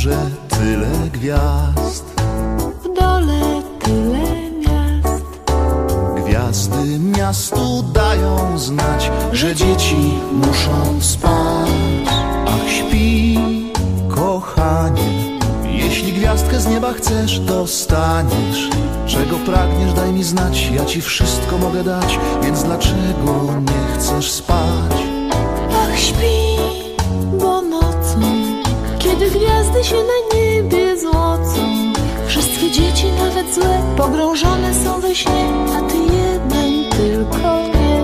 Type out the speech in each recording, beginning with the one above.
górze tyle gwiazd, w dole tyle miast. gwiazdy miastu dają znać, że dzieci muszą spać. Ach, śpi, kochanie, jeśli gwiazdkę z nieba chcesz, dostaniesz. Czego pragniesz, daj mi znać, ja ci wszystko mogę dać, więc dlaczego nie chcesz spać? Ach, śpi, bo nocą, kiedy gwiazdy się na niebie złocą, wszystkie dzieci, nawet złe, pogrążone są we śnie, a ty jeden tylko nie.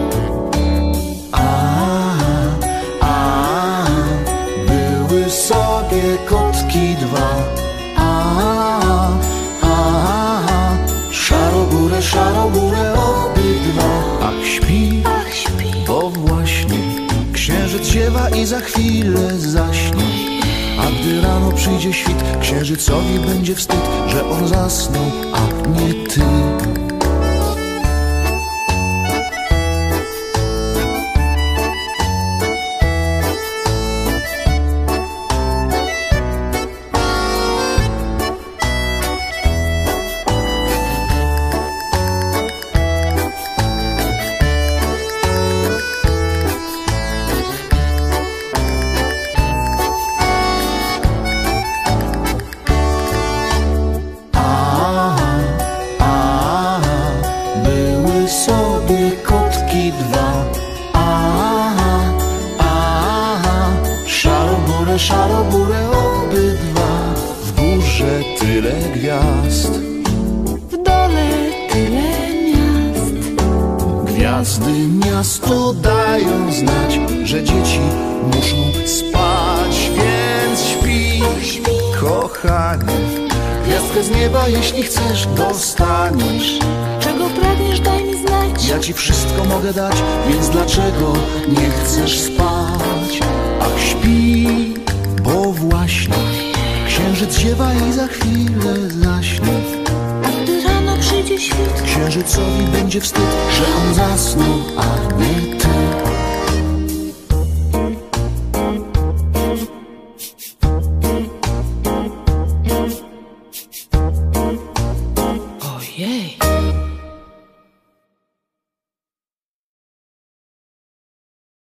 Były sobie kotki dwa, szarogórę obydwa. Ach, śpi, bo właśnie księżyc ziewa i za chwilę zaśnie. A gdy rano przyjdzie świt, księżycowi będzie wstyd, że on zasnął, a nie ty. Szarogórę obydwa, w górze tyle gwiazd, w dole tyle miast. Gwiazdy miastu dają znać, że dzieci muszą spać, więc śpi, kochanie. Gwiazdkę z nieba, jeśli chcesz, dostaniesz. Czego pragniesz, daj mi znać, ja ci wszystko mogę dać, więc dlaczego nie chcesz spać? Ach, śpi, bo właśnie księżyc ziewa i za chwilę zaśnie. A gdy rano przyjdzie świt, księżycowi będzie wstyd, że on zasnął, a nie ty.